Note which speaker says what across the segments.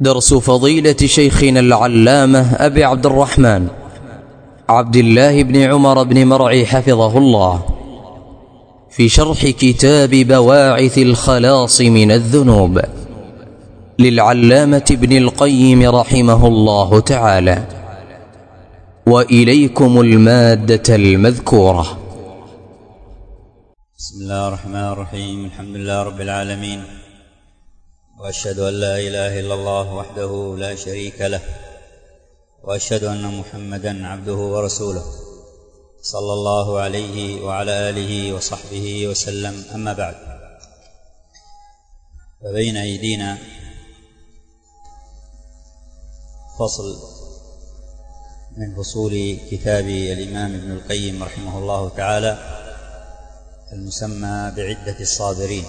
Speaker 1: درس فضيلة شيخنا العلامة أبي عبد الرحمن عبد الله بن عمر بن مرعي حفظه الله في شرح كتاب بواعث الخلاص من الذنوب للعلامة ابن القيم رحمه الله تعالى. وإليكم المادة المذكورة.
Speaker 2: بسم الله الرحمن الرحيم. الحمد لله رب العالمين، وأشهد أن لا إله إلا الله وحده لا شريك له، وأشهد أن محمدًا عبده ورسوله صلى الله عليه وعلى آله وصحبه وسلم. أما بعد، فبين أيدينا فصل من فصول كتاب الإمام ابن القيم رحمه الله تعالى المسمى بعدة الصابرين،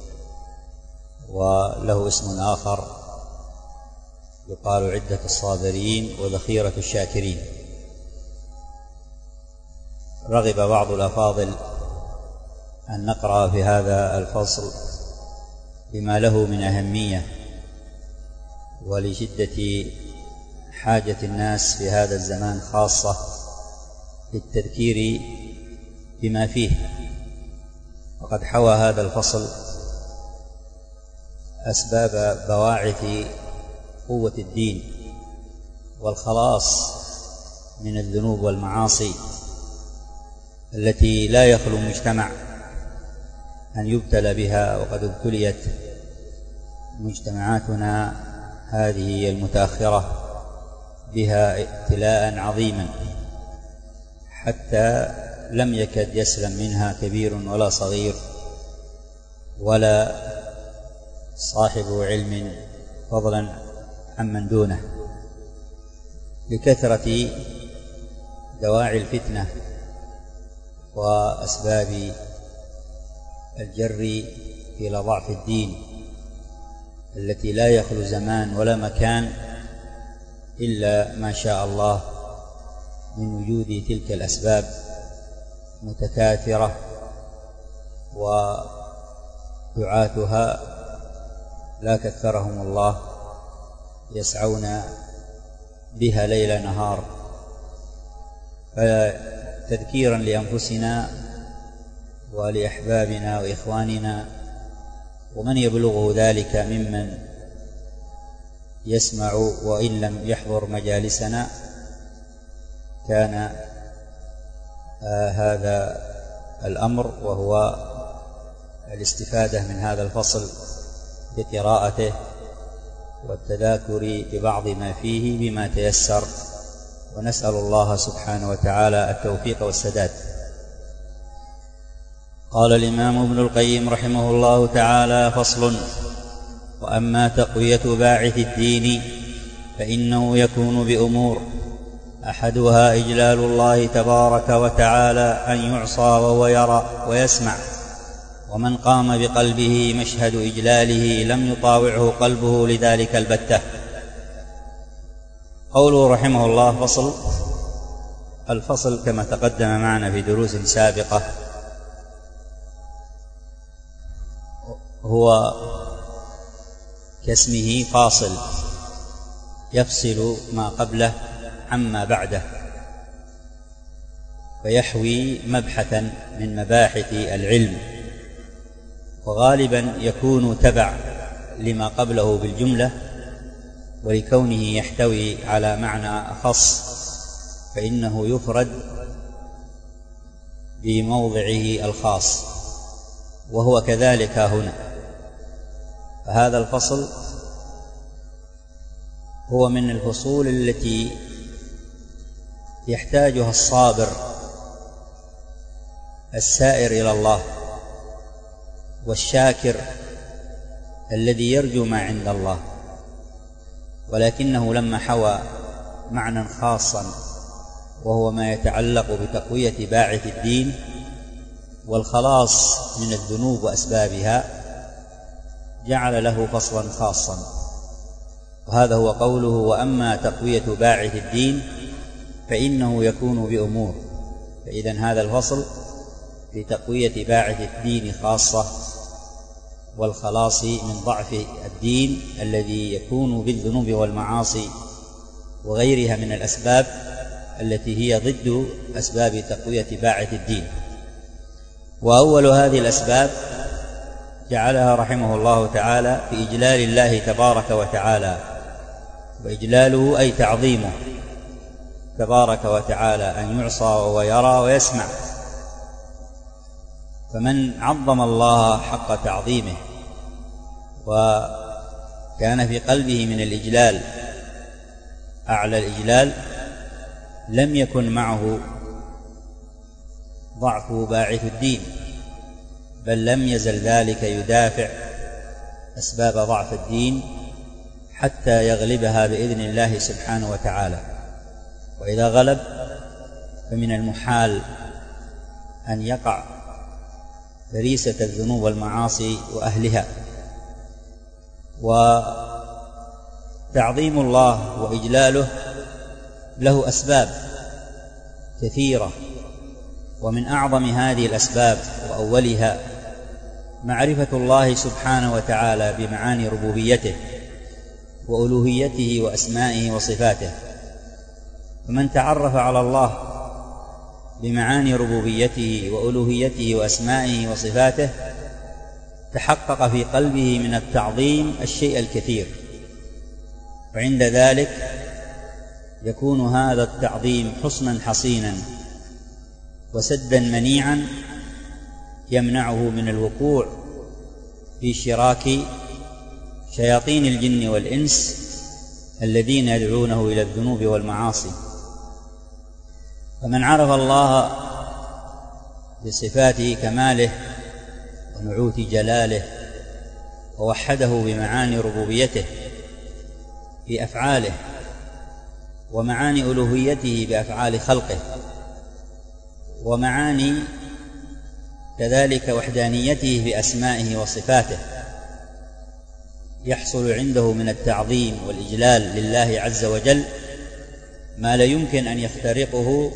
Speaker 2: وله اسم آخر يقال عدة الصابرين وذخيرة الشاكرين. رغب بعض الأفاضل أن نقرأ في هذا الفصل بما له من أهمية، ولشدة حاجة الناس في هذا الزمان خاصة للتذكير بما فيه. وقد حوى هذا الفصل أسباب بواعث قوة الدين والخلاص من الذنوب والمعاصي التي لا يخلو مجتمع أن يبتلى بها، وقد ابتليت مجتمعاتنا هذه المتأخرة بها ابتلاء عظيما، حتى لم يكد يسلم منها كبير ولا صغير ولا صاحب علم فضلا عمن دونه، لكثرة دواعي الفتنة وأسباب الجر إلى ضعف الدين التي لا يخلو زمان ولا مكان إلا ما شاء الله من وجود تلك الأسباب متكاثرة، ودعاتها لا كثرهم الله يسعون بها ليل نهار. فتذكيرا لأنفسنا ولأحبابنا وإخواننا ومن يبلغه ذلك ممن يسمع وإن لم يحضر مجالسنا، كان هذا الأمر، وهو الاستفادة من هذا الفصل بقراءته والتذاكر ببعض ما فيه بما تيسر، ونسأل الله سبحانه وتعالى التوفيق والسداد. قال الإمام ابن القيم رحمه الله تعالى: فصل: وأما تقوية باعث الدين فإنه يكون بأمور، أحدها إجلال الله تبارك وتعالى أن يعصى وهو يرى ويسمع، ومن قام بقلبه مشهد إجلاله لم يطاوعه قلبه لذلك البتة. قوله رحمه الله فصل. الفصل كما تقدم معنا في دروس سابقة هو كاسمه فاصل، يفصل ما قبله عما بعده، فيحوي مبحثا من مباحث العلم، وغالبا يكون تبع لما قبله بالجملة، ولكونه يحتوي على معنى أخص فإنه يفرد بموضعه الخاص، وهو كذلك هنا. فهذا الفصل هو من الفصول التي يحتاجها الصابر السائر إلى الله والشاكر الذي يرجو ما عند الله، ولكنه لما حوى معنى خاصا وهو ما يتعلق بتقوية باعث الدين والخلاص من الذنوب وأسبابها، جعل له فصلا خاصا، وهذا هو قوله: وأما تقوية باعث الدين فإنه يكون بأمور. فإذن هذا الفصل في تقوية باعث الدين خاصة، والخلاص من ضعف الدين الذي يكون بالذنوب والمعاصي وغيرها من الأسباب التي هي ضد أسباب تقوية باعث الدين. وأول هذه الأسباب جعلها رحمه الله تعالى في إجلال الله تبارك وتعالى، وإجلاله أي تعظيمه تبارك وتعالى، أن يعصى وهو يرى ويسمع. فمن عظم الله حق تعظيمه وكان في قلبه من الإجلال أعلى الإجلال لم يكن معه ضعف باعث الدين، بل لم يزل ذلك يدافع أسباب ضعف الدين حتى يغلبها بإذن الله سبحانه وتعالى. وإذا غلب فمن المحال أن يقع فريسة الذنوب والمعاصي وأهلها. وتعظيم الله وإجلاله له أسباب كثيرة، ومن أعظم هذه الأسباب وأولها معرفة الله سبحانه وتعالى بمعاني ربوبيته وألوهيته وأسمائه وصفاته. فمن تعرف على الله بمعاني ربوبيته وألوهيته وأسمائه وصفاته تحقق في قلبه من التعظيم الشيء الكثير، وعند ذلك يكون هذا التعظيم حصنا حصينا وسدا منيعا يمنعه من الوقوع في شراك شياطين الجن والإنس الذين يدعونه إلى الذنوب والمعاصي. فمن عرف الله بصفات كماله ونعوت جلاله ووحده بمعاني ربوبيته في أفعاله ومعاني ألوهيته بأفعال خلقه ومعاني كذلك وحدانيته بأسمائه وصفاته، يحصل عنده من التعظيم والإجلال لله عز وجل ما لا يمكن أن يخترقه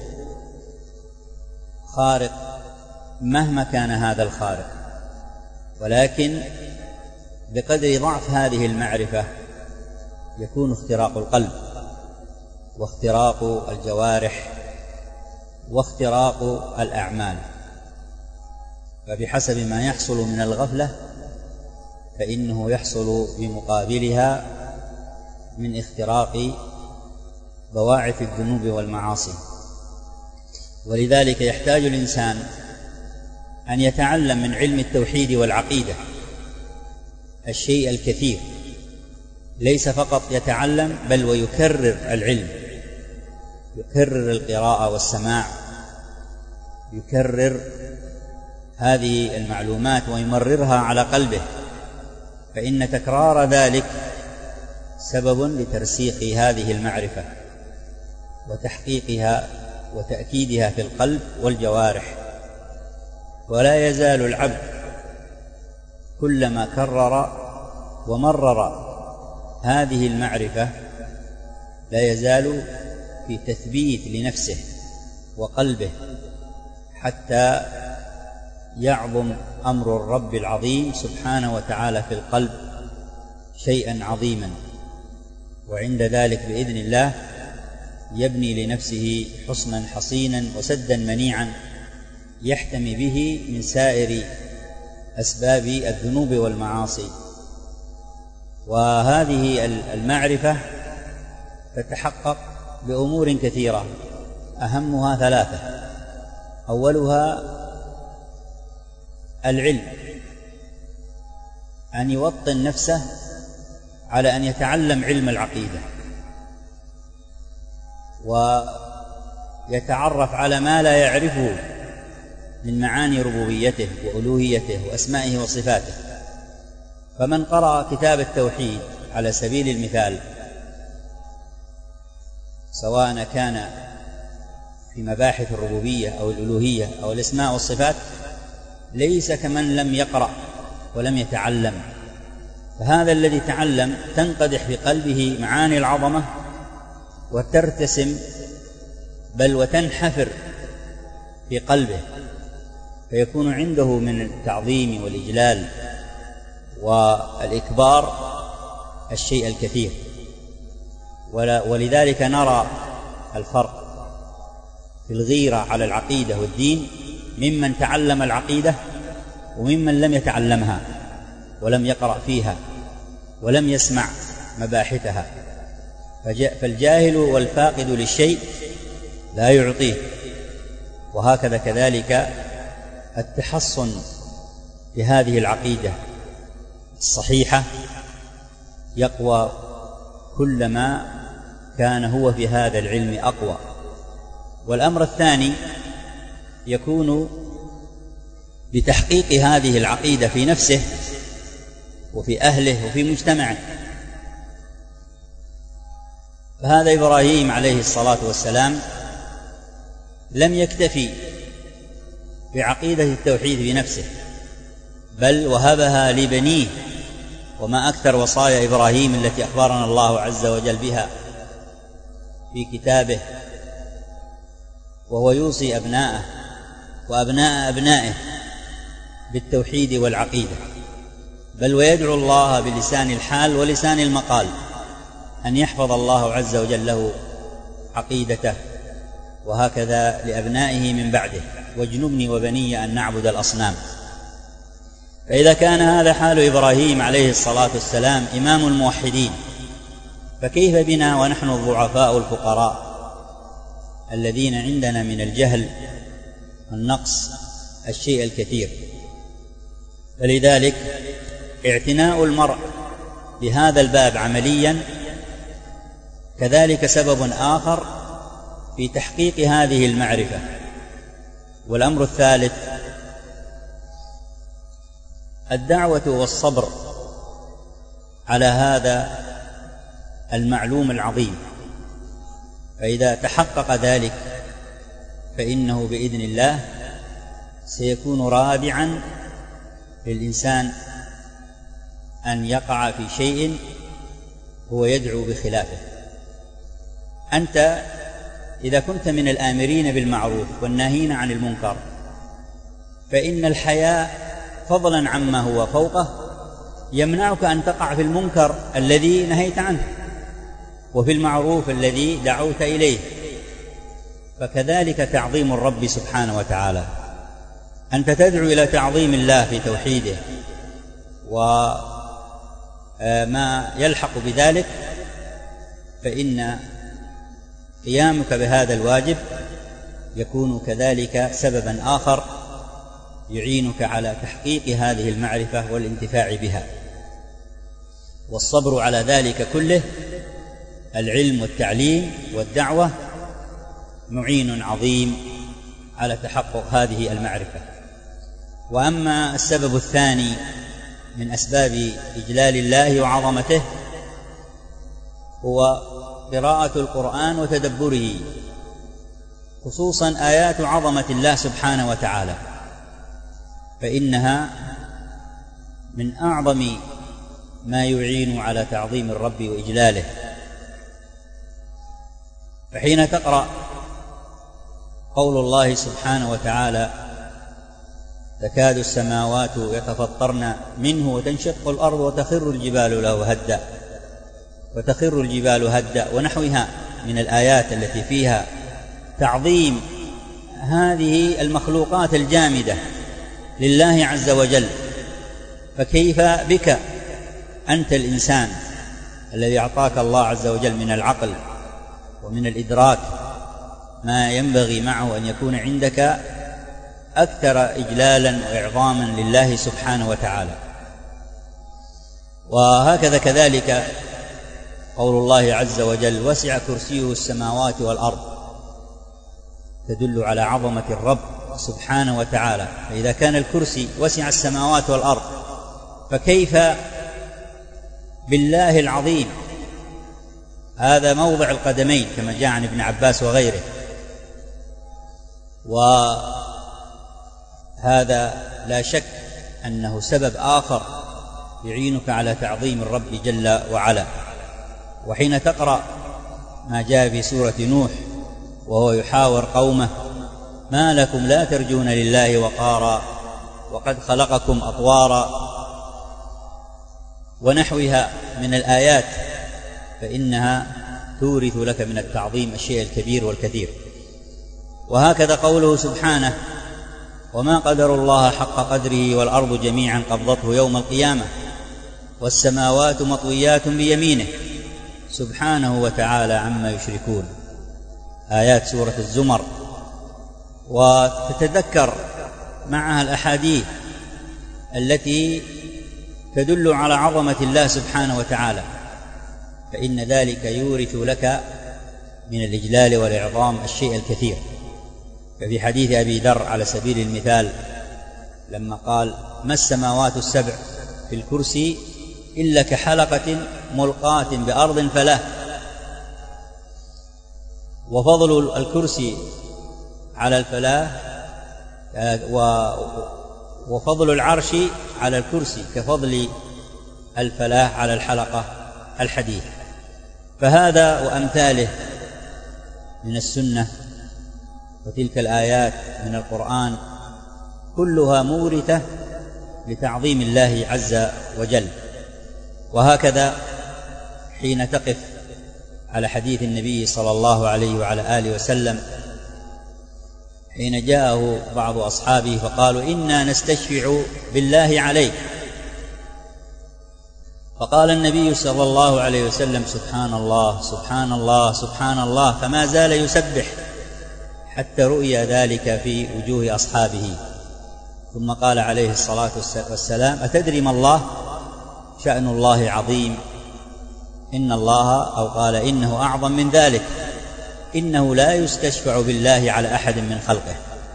Speaker 2: خارق مهما كان هذا الخارق، ولكن بقدر ضعف هذه المعرفة يكون اختراق القلب واختراق الجوارح واختراق الأعمال. فبحسب ما يحصل من الغفلة فإنه يحصل بمقابلها من اختراق بواعث الذنوب والمعاصي. ولذلك يحتاج الإنسان أن يتعلم من علم التوحيد والعقيدة الشيء الكثير، ليس فقط يتعلم بل ويكرر العلم، يكرر القراءة والسماع، يكرر هذه المعلومات ويمررها على قلبه، فإن تكرار ذلك سبب لترسيخ هذه المعرفة وتحقيقها وتأكيدها في القلب والجوارح. ولا يزال العبد كلما كرر ومرر هذه المعرفة لا يزال في تثبيت لنفسه وقلبه حتى يعظم أمر الرب العظيم سبحانه وتعالى في القلب شيئا عظيما، وعند ذلك بإذن الله يبني لنفسه حصنا حصينا وسدا منيعا يحتمي به من سائر أسباب الذنوب والمعاصي. وهذه المعرفة تتحقق بأمور كثيرة، أهمها ثلاثة. أولها العلم، أن يوطن نفسه على أن يتعلم علم العقيدة ويتعرف على ما لا يعرفه من معاني ربوبيته وألوهيته وأسمائه وصفاته. فمن قرأ كتاب التوحيد على سبيل المثال، سواء كان في مباحث الربوبية أو الألوهية أو الأسماء والصفات، ليس كمن لم يقرأ ولم يتعلم. فهذا الذي تعلم تنقدح في قلبه معاني العظمة وترتسم بل وتنحفر في قلبه، فيكون عنده من التعظيم والإجلال والإكبار الشيء الكثير، ولذلك نرى الفرق في الغيرة على العقيدة والدين ممن تعلم العقيدة وممن لم يتعلمها ولم يقرأ فيها ولم يسمع مباحثها. فالجاهل والفاقد للشيء لا يعطيه. وهكذا كذلك التحصن بهذه العقيدة الصحيحة يقوى كلما كان هو في هذا العلم أقوى. والأمر الثاني يكون بتحقيق هذه العقيدة في نفسه وفي أهله وفي مجتمعه. فهذا إبراهيم عليه الصلاة والسلام لم يكتفي بعقيدة التوحيد بنفسه، بل وهبها لبنيه. وما أكثر وصايا إبراهيم التي أخبرنا الله عز وجل بها في كتابه، وهو يوصي أبناءه وأبناء أبنائه بالتوحيد والعقيدة، بل ويدعو الله بلسان الحال ولسان المقال أن يحفظ الله عز وجل له عقيدته، وهكذا لأبنائه من بعده: واجنبني وبني أن نعبد الأصنام. فإذا كان هذا حال إبراهيم عليه الصلاة والسلام إمام الموحدين، فكيف بنا ونحن الضعفاء الفقراء الذين عندنا من الجهل والنقص الشيء الكثير؟ فلذلك اعتناء المرء بهذا الباب عمليا كذلك سبب آخر في تحقيق هذه المعرفة. والأمر الثالث الدعوة والصبر على هذا المعلوم العظيم. فإذا تحقق ذلك فإنه بإذن الله سيكون رادعا للإنسان أن يقع في شيء هو يدعو بخلافه. أنت إذا كنت من الآمرين بالمعروف والناهين عن المنكر، فإن الحياء فضلا عما هو فوقه يمنعك أن تقع في المنكر الذي نهيت عنه وفي المعروف الذي دعوت إليه. فكذلك تعظيم الرب سبحانه وتعالى، أنت تدعو إلى تعظيم الله في توحيده وما يلحق بذلك، فإن قيامك بهذا الواجب يكون كذلك سببا آخر يعينك على تحقيق هذه المعرفة والانتفاع بها. والصبر على ذلك كله، العلم والتعليم والدعوة، معين عظيم على تحقق هذه المعرفة. وأما السبب الثاني من أسباب إجلال الله وعظمته هو قراءة القرآن وتدبره، خصوصا آيات عظمة الله سبحانه وتعالى، فإنها من أعظم ما يعين على تعظيم الرب وإجلاله. فحين تقرأ قول الله سبحانه وتعالى: تكاد السماوات يتفطرن منه وتنشق الأرض وتخر الجبال هدا ونحوها من الآيات التي فيها تعظيم هذه المخلوقات الجامدة لله عز وجل، فكيف بك أنت الإنسان الذي أعطاك الله عز وجل من العقل ومن الإدراك ما ينبغي معه أن يكون عندك أكثر إجلالا وإعظاما لله سبحانه وتعالى. وهكذا كذلك قول الله عز وجل: وسع كرسيه السماوات والأرض، تدل على عظمة الرب سبحانه وتعالى. فإذا كان الكرسي وسع السماوات والأرض، فكيف بالله العظيم؟ هذا موضع القدمين كما جاء عن ابن عباس وغيره. وهذا لا شك أنه سبب آخر يعينك على تعظيم الرب جل وعلا. وحين تقرأ ما جاء في سورة نوح وهو يحاور قومه: ما لكم لا ترجون لله وقارا وقد خلقكم أطوارا، ونحوها من الآيات، فإنها تورث لك من التعظيم الشيء الكبير والكثير. وهكذا قوله سبحانه: وما قدروا الله حق قدره والأرض جميعا قبضته يوم القيامة والسماوات مطويات بيمينه سبحانه وتعالى عما يشركون. آيات سورة الزمر. وتتذكر معها الأحاديث التي تدل على عظمة الله سبحانه وتعالى، فإن ذلك يورث لك من الإجلال والإعظام الشيء الكثير. ففي حديث أبي ذر على سبيل المثال لما قال: ما السماوات السبع في الكرسي إلا كحلقة ملقاة بأرض فلاه. وفضل الكرسي على الفلاه وفضل العرش على الكرسي كفضل الفلاه على الحلقة الحديد. فهذا وأمثاله من السنة وتلك الآيات من القرآن كلها مورثة لتعظيم الله عز وجل. وهكذا حين تقف على حديث النبي صلى الله عليه وعلى آله وسلم حين جاءه بعض أصحابه فقالوا: إنا نستشفع بالله عليك، فقال النبي صلى الله عليه وسلم: سبحان الله سبحان الله سبحان الله، فما زال يسبح حتى رؤي ذلك في وجوه أصحابه. ثم قال عليه الصلاة والسلام: أتدري ما الله؟ شأن الله عظيم، إن الله، أو قال إنه أعظم من ذلك، إنه لا يستشفع بالله على أحد من خلقه.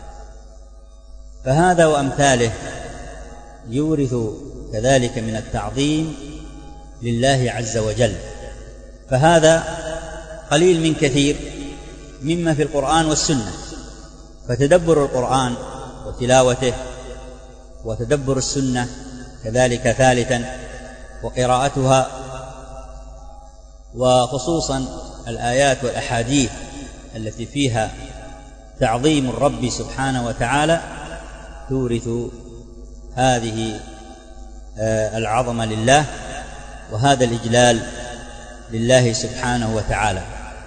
Speaker 2: فهذا وأمثاله يورث كذلك من التعظيم لله عز وجل. فهذا قليل من كثير مما في القرآن والسنة. فتدبر القرآن وتلاوته وتدبر السنة كذلك ثالثا، وقراءتها، وخصوصا الآيات والأحاديث التي فيها تعظيم الرب سبحانه وتعالى تورث هذه العظمة لله وهذا الإجلال لله سبحانه وتعالى.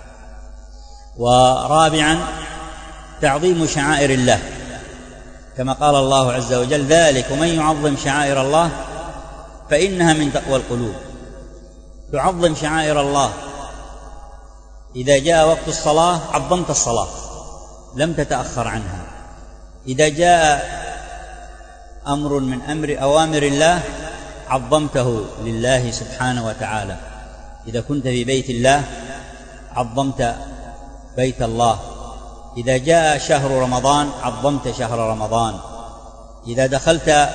Speaker 2: ورابعا تعظيم شعائر الله، كما قال الله عز وجل: ذلك ومن يعظم شعائر الله فإنها من تقوى القلوب. تعظم شعائر الله، إذا جاء وقت الصلاة عظمت الصلاة لم تتأخر عنها، إذا جاء أمر من أوامر الله عظمته لله سبحانه وتعالى. إذا كنت في بيت الله عظمت بيت الله، إذا جاء شهر رمضان عظمت شهر رمضان، إذا دخلت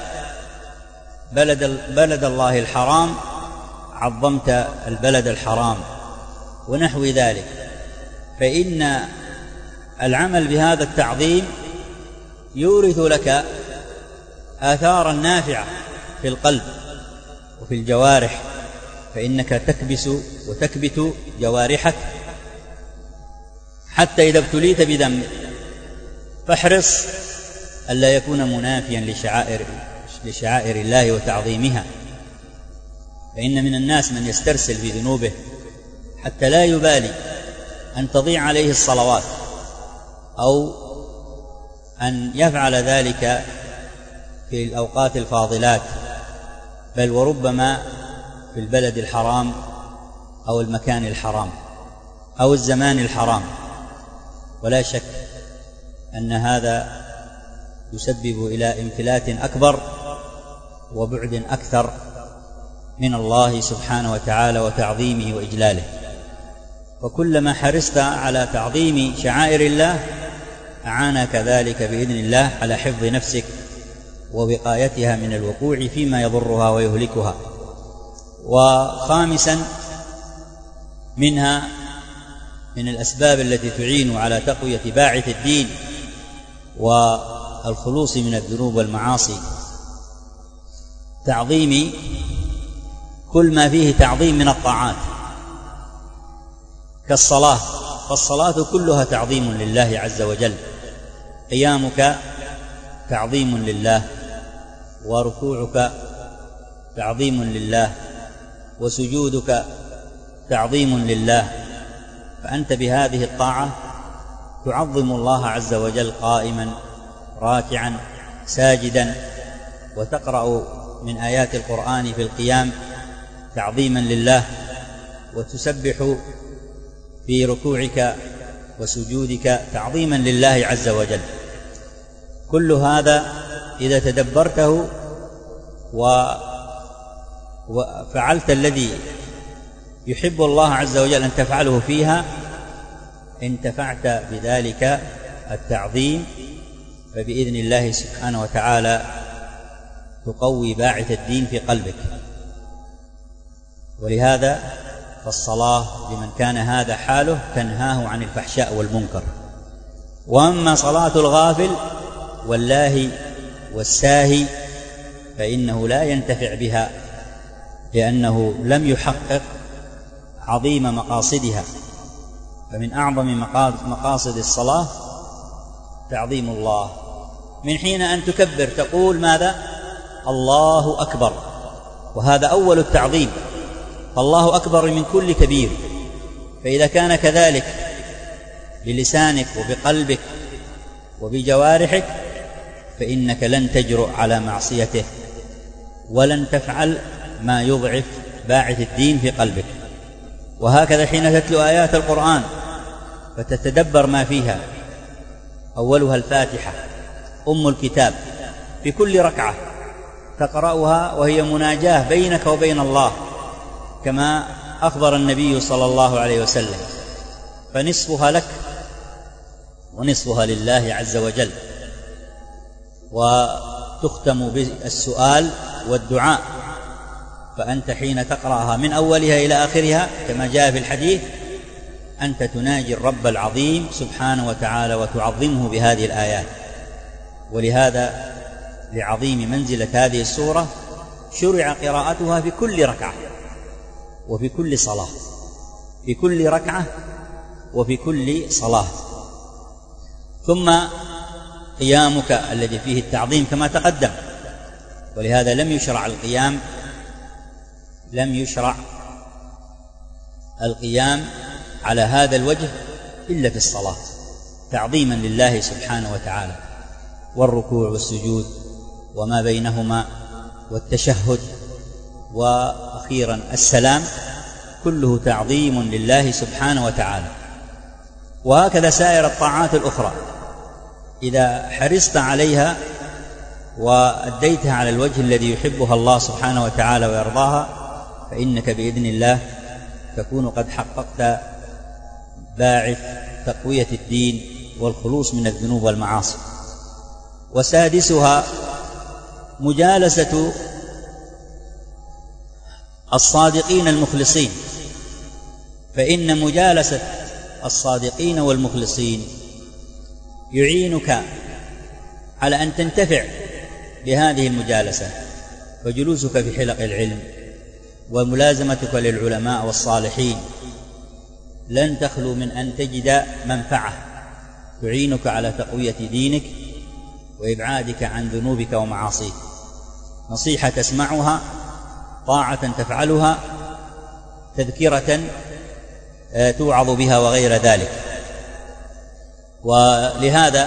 Speaker 2: بلد الله الحرام عظمت البلد الحرام، ونحو ذلك. فإن العمل بهذا التعظيم يورث لك آثارا نافعة في القلب وفي الجوارح، فإنك تكبس وتكبت جوارحك حتى إذا ابتليت بذنب فاحرص ألا يكون منافيا لشعائر الله وتعظيمها. فإن من الناس من يسترسل في ذنوبه حتى لا يبالي أن تضيع عليه الصلوات أو أن يفعل ذلك في الأوقات الفاضلات، بل وربما في البلد الحرام أو المكان الحرام أو الزمان الحرام. ولا شك أن هذا يسبب إلى انفلات أكبر وبعد أكثر من الله سبحانه وتعالى وتعظيمه وإجلاله. وكلما حرصت على تعظيم شعائر الله أعانك ذلك بإذن الله على حفظ نفسك ووقايتها من الوقوع فيما يضرها ويهلكها. وخامسا منها من الأسباب التي تعين على تقوية باعث الدين والخلوص من الذنوب والمعاصي تعظيم كل ما فيه تعظيم من الطاعات كالصلاة، فالصلاة كلها تعظيم لله عز وجل. قيامك تعظيم لله، وركوعك تعظيم لله، وسجودك تعظيم لله، فأنت بهذه الطاعة تعظم الله عز وجل قائما راكعا ساجدا، وتقرأ من آيات القرآن في القيام تعظيما لله، وتسبح في ركوعك وسجودك تعظيما لله عز وجل. كل هذا إذا تدبرته وفعلت الذي يحب الله عز وجل أن تفعله فيها، انتفعت بذلك التعظيم، فبإذن الله سبحانه وتعالى تقوي باعث الدين في قلبك. ولهذا فالصلاة لمن كان هذا حاله تنهاه عن الفحشاء والمنكر. وأما صلاة الغافل واللاهي والساهي فإنه لا ينتفع بها، لأنه لم يحقق عظيم مقاصدها. فمن أعظم مقاصد الصلاة تعظيم الله، من حين أن تكبر تقول ماذا؟ الله أكبر، وهذا أول التعظيم، فالله أكبر من كل كبير. فإذا كان كذلك بلسانك وبقلبك وبجوارحك فإنك لن تجرؤ على معصيته، ولن تفعل ما يضعف باعث الدين في قلبك. وهكذا حين تتلو آيات القرآن فتتدبر ما فيها، أولها الفاتحة أم الكتاب، في كل ركعة تقرأها وهي مناجاة بينك وبين الله، كما أخبر النبي صلى الله عليه وسلم، فنصفها لك ونصفها لله عز وجل، وتختم بالسؤال والدعاء. فأنت حين تقرأها من أولها إلى آخرها كما جاء في الحديث أنت تناجي الرب العظيم سبحانه وتعالى وتعظمه بهذه الآيات. ولهذا لعظيم منزلة هذه السورة شرع قراءتها في كل ركعة وفي كل صلاة، في كل ركعة وفي كل صلاة. ثم قيامك الذي فيه التعظيم كما تقدم، ولهذا لم يشرع القيام على هذا الوجه إلا في الصلاة تعظيما لله سبحانه وتعالى، والركوع والسجود وما بينهما والتشهد وأخيرا السلام كله تعظيم لله سبحانه وتعالى. وهكذا سائر الطاعات الأخرى إذا حرصت عليها وأديتها على الوجه الذي يحبها الله سبحانه وتعالى ويرضاها فإنك بإذن الله تكون قد حققت باعث تقوية الدين والخلوص من الذنوب والمعاصي. وسادسها مجالسة الصادقين المخلصين، فإن مجالسة الصادقين والمخلصين يعينك على أن تنتفع بهذه المجالسة. فجلوسك في حلق العلم وملازمتك للعلماء والصالحين لن تخلو من أن تجد منفعة تعينك على تقوية دينك وإبعادك عن ذنوبك ومعاصيك، نصيحة تسمعها، طاعة تفعلها، تذكرة توعظ بها وغير ذلك. ولهذا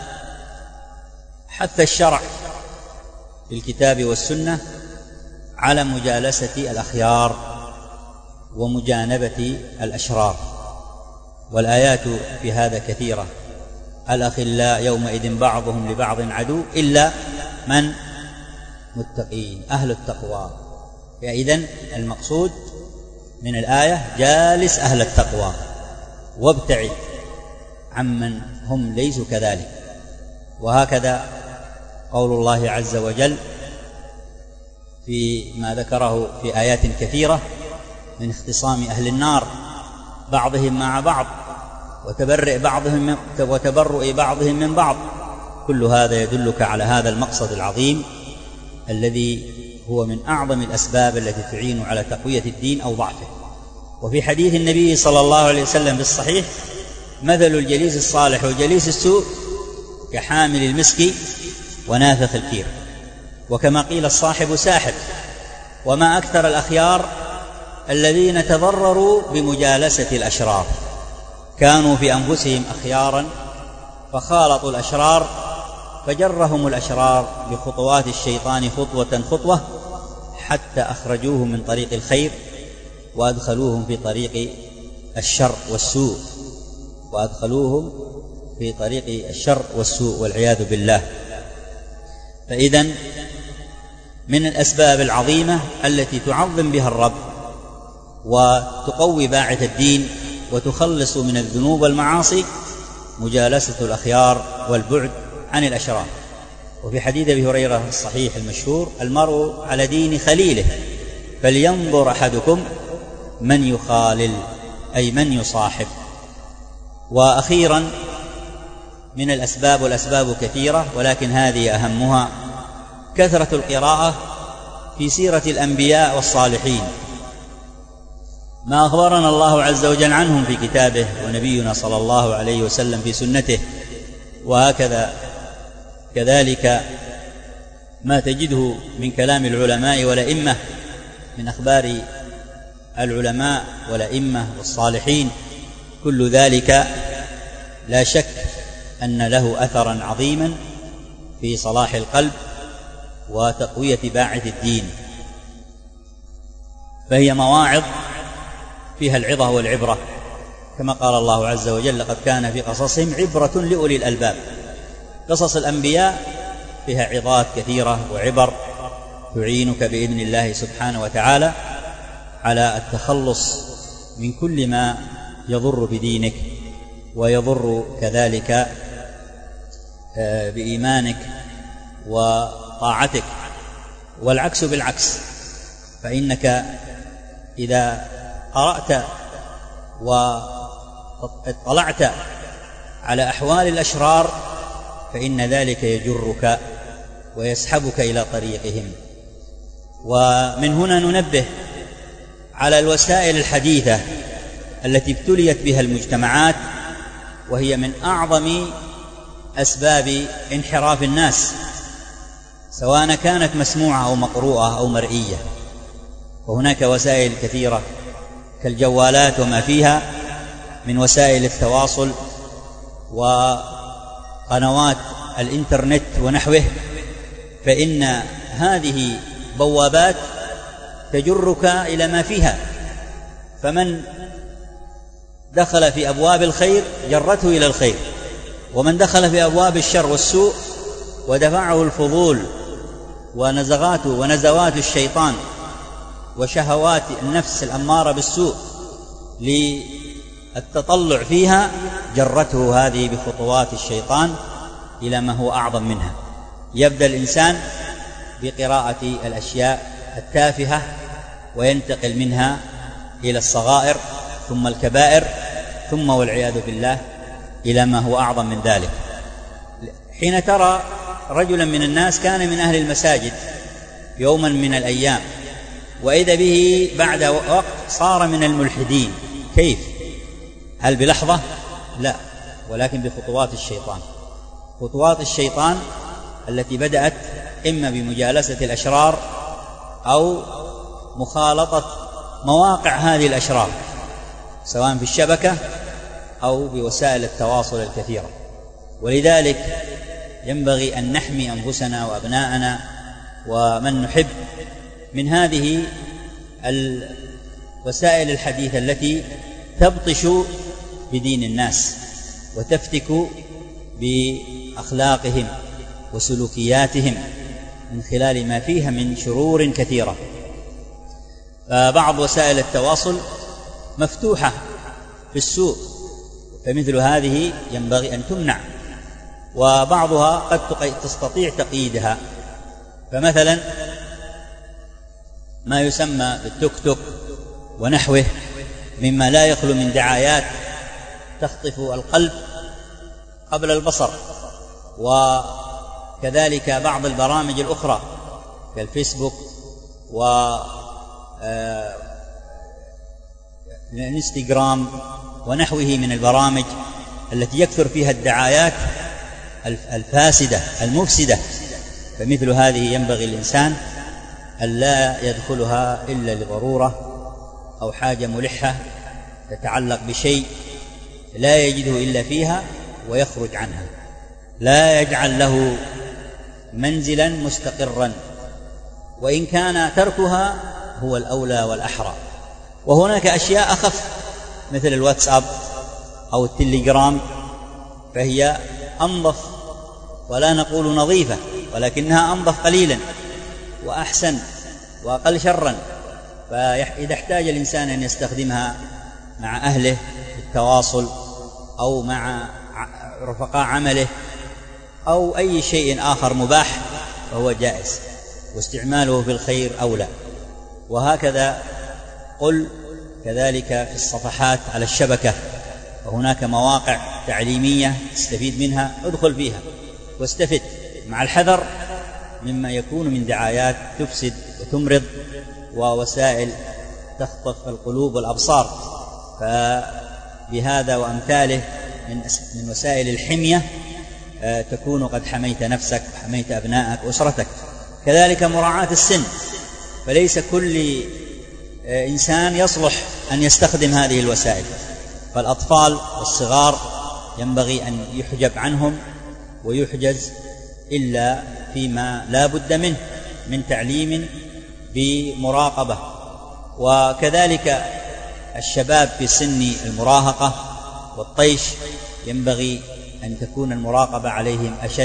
Speaker 2: حث الشرع في الكتاب والسنة على مجالسة الأخيار ومجانبة الأشرار، والآيات في هذا كثيرة. الأخلاء يومئذ بعضهم لبعض عدو إلا من متقين أهل التقوى. فإذن المقصود من الآية جالس أهل التقوى وابتعد عمن هم ليسوا كذلك. وهكذا قول الله عز وجل فيما ذكره في آيات كثيرة من اختصام أهل النار بعضهم مع بعض وتبرؤ بعضهم من بعض، كل هذا يدلك على هذا المقصد العظيم الذي هو من أعظم الأسباب التي تعين على تقوية الدين أو ضعفه. وفي حديث النبي صلى الله عليه وسلم في الصحيح: مثل الجليس الصالح وجليس السوء كحامل المسك ونافخ الكير. وكما قيل الصاحب ساحب، وما أكثر الأخيار الذين تضرروا بمجالسة الأشرار، كانوا في أنفسهم أخيارا فخالطوا الأشرار فجرهم الأشرار بخطوات الشيطان خطوة خطوة حتى أخرجوهم من طريق الخير وأدخلوهم في طريق الشر والسوء، والعياذ بالله. فإذن من الأسباب العظيمة التي تعظم بها الرب وتقوي باعث الدين وتخلص من الذنوب والمعاصي مجالسة الأخيار والبعد عن الأشرار. وفي حديث أبي هريرة الصحيح المشهور: المرء على دين خليله فلينظر أحدكم من يخالل، أي من يصاحب. وأخيرا من الأسباب، والأسباب كثيرة ولكن هذه أهمها، كثرة القراءة في سيرة الأنبياء والصالحين، ما أخبرنا الله عز وجل عنهم في كتابه ونبينا صلى الله عليه وسلم في سنته، وهكذا كذلك ما تجده من كلام العلماء والأئمة، من أخبار العلماء والأئمة والصالحين، كل ذلك لا شك أن له أثرا عظيما في صلاح القلب وتقوية باعث الدين. فهي مواعظ فيها العظة والعبرة، كما قال الله عز وجل: لقد كان في قصصهم عبرة لأولي الألباب. قصص الأنبياء فيها عظات كثيرة وعبر تعينك بإذن الله سبحانه وتعالى على التخلص من كل ما يضر بدينك ويضر كذلك بإيمانك وطاعتك. والعكس بالعكس، فإنك إذا قرأت واطلعت على أحوال الأشرار فإن ذلك يجرك ويسحبك إلى طريقهم. ومن هنا ننبه على الوسائل الحديثة التي ابتليت بها المجتمعات، وهي من أعظم أسباب انحراف الناس، سواء كانت مسموعة أو مقروءة أو مرئية. وهناك وسائل كثيرة كالجوالات وما فيها من وسائل التواصل وقنوات الإنترنت ونحوه، فإن هذه بوابات تجرك إلى ما فيها، فمن دخل في أبواب الخير جرته إلى الخير، ومن دخل في أبواب الشر والسوء ودفعه الفضول ونزوات الشيطان وشهوات النفس الأمارة بالسوء للتطلع فيها، جرته هذه بخطوات الشيطان إلى ما هو أعظم منها. يبدأ الإنسان بقراءة الأشياء التافهة وينتقل منها إلى الصغائر ثم الكبائر ثم والعياذ بالله إلى ما هو أعظم من ذلك. حين ترى رجلا من الناس كان من أهل المساجد يوما من الأيام، وإذا به بعد وقت صار من الملحدين. كيف؟ هل بلحظة؟ لا، ولكن بخطوات الشيطان. خطوات الشيطان التي بدأت إما بمجالسة الأشرار أو مخالطة مواقع هذه الأشرار، سواء في الشبكة أو بوسائل التواصل الكثيرة. ولذلك ينبغي أن نحمي أنفسنا وأبناءنا ومن نحب من هذه الوسائل الحديثة التي تبطش بدين الناس وتفتك بأخلاقهم وسلوكياتهم من خلال ما فيها من شرور كثيرة. فبعض وسائل التواصل مفتوحة في السوق، فمثل هذه ينبغي أن تمنع، وبعضها قد تستطيع تقييدها. فمثلا ما يسمى بالتوك توك ونحوه مما لا يخلو من دعايات تخطف القلب قبل البصر، وكذلك بعض البرامج الأخرى كالفيسبوك والإنستغرام ونحوه من البرامج التي يكثر فيها الدعايات الفاسدة المفسدة. فمثل هذه ينبغي الإنسان أن لا يدخلها إلا لضرورة، أو حاجة ملحة تتعلق بشيء لا يجده إلا فيها ويخرج عنها، لا يجعل له منزلا مستقرا، وإن كان تركها هو الأولى والأحرى. وهناك أشياء أخف مثل الواتساب أو التليجرام، فهي أنظف، ولا نقول نظيفة، ولكنها أنظف قليلا وأحسن وأقل شرا. فإذا احتاج الإنسان أن يستخدمها مع أهله في التواصل أو مع رفقاء عمله أو أي شيء آخر مباح فهو جائز، واستعماله في الخير أولى. وهكذا قل كذلك في الصفحات على الشبكة، وهناك مواقع تعليمية تستفيد منها، ادخل فيها واستفد، مع الحذر مما يكون من دعايات تفسد وتمرض ووسائل تخطف القلوب والأبصار. فبهذا وأمثاله من وسائل الحمية تكون قد حميت نفسك وحميت أبنائك وأسرتك. كذلك مراعاة السن، فليس كل إنسان يصلح أن يستخدم هذه الوسائل، فالأطفال والصغار ينبغي أن يحجب عنهم ويحجز إلا فيما لا بد منه من تعليم بمراقبة. وكذلك الشباب في سن المراهقة والطيش ينبغي أن تكون المراقبة عليهم أشد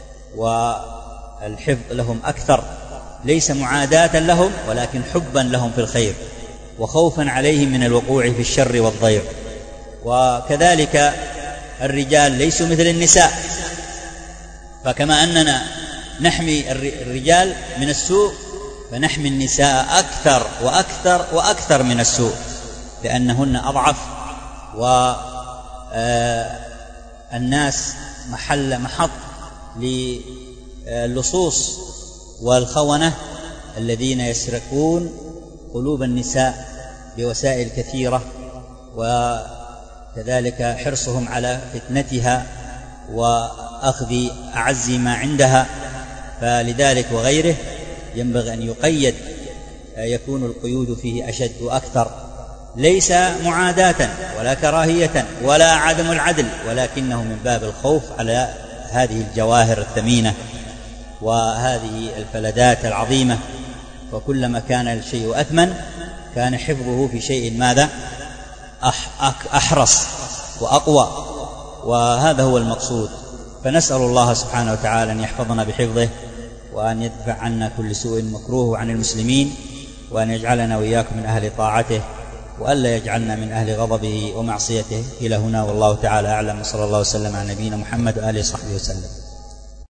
Speaker 2: والحفظ لهم أكثر، ليس معاداة لهم ولكن حبا لهم في الخير وخوفا عليهم من الوقوع في الشر والضير. وكذلك الرجال ليسوا مثل النساء، فكما أننا نحمي الرجال من السوء فنحمي النساء أكثر وأكثر وأكثر من السوء، لأنهن أضعف، والناس محط للصوص والخونة الذين يسرقون قلوب النساء بوسائل كثيرة، وكذلك حرصهم على فتنتها وأخذ أعز ما عندها. فلذلك وغيره ينبغي أن يقيد، يكون القيود فيه أشد وأكثر، ليس معاداة ولا كراهية ولا عدم العدل، ولكنه من باب الخوف على هذه الجواهر الثمينة وهذه الفلذات العظيمة. وكلما كان الشيء أثمن كان حفظه في شيء ماذا؟ أحرص وأقوى، وهذا هو المقصود. فنسأل الله سبحانه وتعالى أن يحفظنا بحفظه، وأن يدفع عنا كل سوء مكروه عن المسلمين، وأن يجعلنا وإياكم من أهل طاعته، وألا يجعلنا من أهل غضبه ومعصيته. إلى هنا والله تعالى أعلم، وصلى الله وسلم على نبينا محمد وآله وصحبه وسلم.